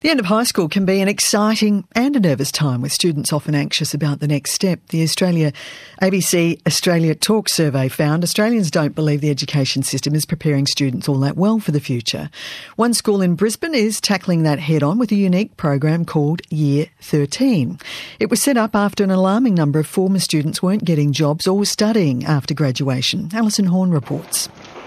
The end of high school can be an exciting and a nervous time, with students often anxious about the next step. The ABC Australia Talk survey found Australians don't believe the education system is preparing students all that well for the future. One school in Brisbane is tackling that head-on with a unique program called Year 13. It was set up after an alarming number of former students weren't getting jobs or were studying after graduation. Alison Horn reports.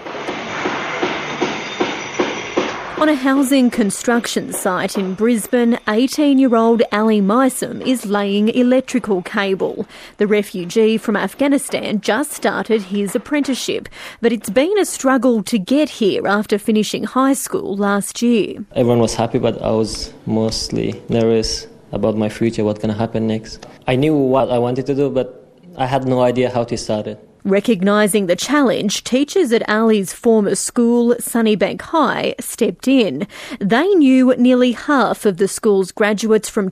On a housing construction site in Brisbane, 18-year-old Ali Mysum is laying electrical cable. The refugee from Afghanistan just started his apprenticeship, but it's been a struggle to get here after finishing high school last year. Everyone was happy, but I was mostly nervous about my future, what's going to happen next. I knew what I wanted to do, but I had no idea how to start it. Recognising the challenge, teachers at Ali's former school, Sunnybank High, stepped in. They knew nearly half of the school's graduates from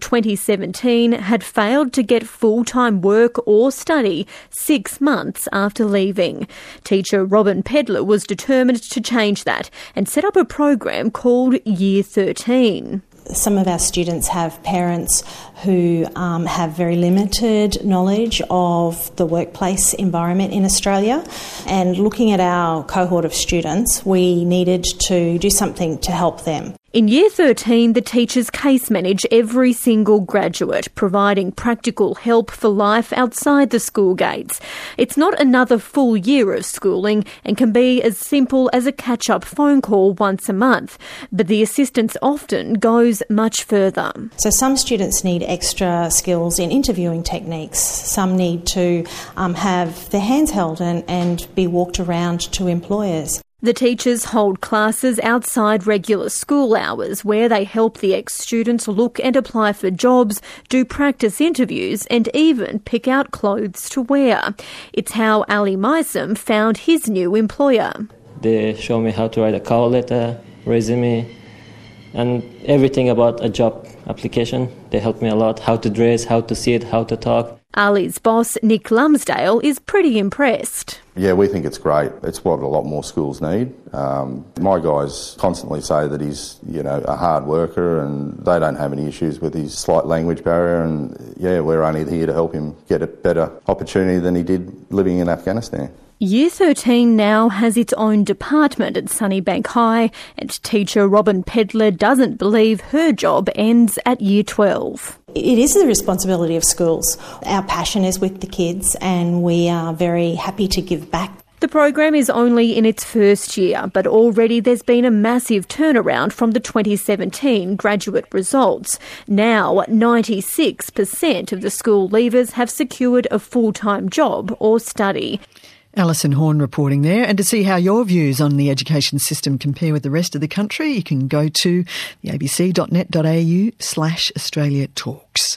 2017 had failed to get full-time work or study 6 months after leaving. Teacher Robin Pedler was determined to change that and set up a program called Year 13. Some of our students have parents who have very limited knowledge of the workplace environment in Australia, and looking at our cohort of students, we needed to do something to help them. In Year 13, the teachers case manage every single graduate, providing practical help for life outside the school gates. It's not another full year of schooling and can be as simple as a catch-up phone call once a month, but the assistance often goes much further. So some students need extra skills in interviewing techniques. Some need to have their hands held and be walked around to employers. The teachers hold classes outside regular school hours where they help the ex-students look and apply for jobs, do practice interviews and even pick out clothes to wear. It's how Ali Mysum found his new employer. They show me how to write a cover letter, resume, and everything about a job application. They help me a lot, how to dress, how to sit, how to talk. Ali's boss, Nick Lumsdale, is pretty impressed. Yeah, we think it's great. It's what a lot more schools need. My guys constantly say that he's, a hard worker and they don't have any issues with his slight language barrier, and we're only here to help him get a better opportunity than he did living in Afghanistan. Year 13 now has its own department at Sunnybank High, and teacher Robin Pedler doesn't believe her job ends at Year 12. It is the responsibility of schools. Our passion is with the kids and we are very happy to give back. The program is only in its first year, but already there's been a massive turnaround from the 2017 graduate results. Now, 96% of the school leavers have secured a full-time job or study. Alison Horn reporting there. And to see how your views on the education system compare with the rest of the country, you can go to the abc.net.au/Australia Talks.